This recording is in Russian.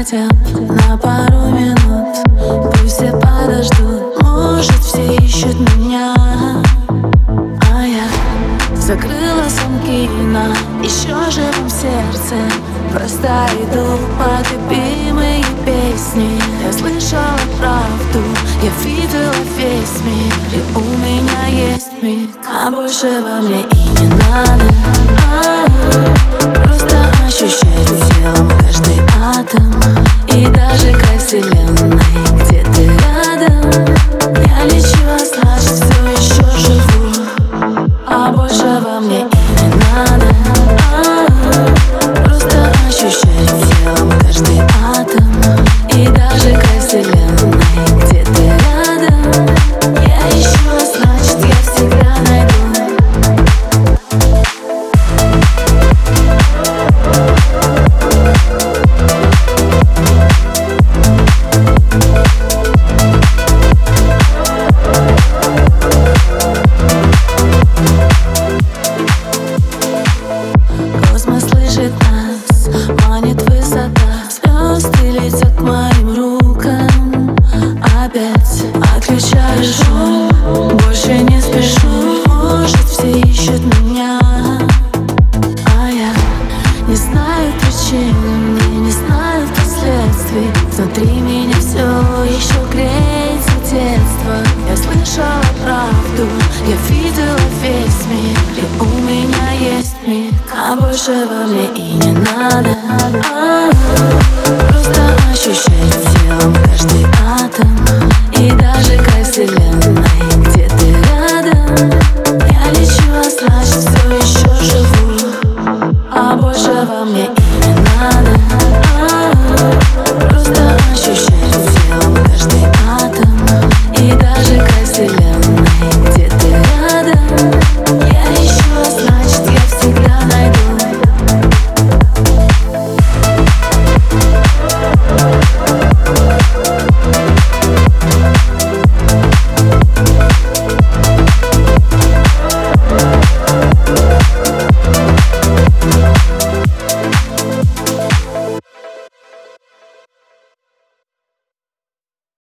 хотя бы на пару минут. Пусть все подождут, может, все ищут меня, а я закрыла замки на еще живом сердце. Просто иду под любимые песни. Я слышала правду, я видела весь мир, и у меня есть миг, а больше во мне и не надо. Просто ощущаю телом каждый атом, и даже край вселенной где-то рядом. Я лечу, а значит все еще живу, а больше во мне и не надо. Просто ощущаю телом каждый атом, и даже край вселенной где-то рядом. Я ищу, а значит я всегда найду. Космос слышит нас, манит высота. Звезды летят к моим рукам. Опять отключаю шум, больше не спешу. Может, все ищут меня, а я не знаю причин, мне не знаю последствий. Внутри меня все еще греется детство. Я слышала правду, я видела весь мир, и у меня есть миг, а больше во мне и не надо.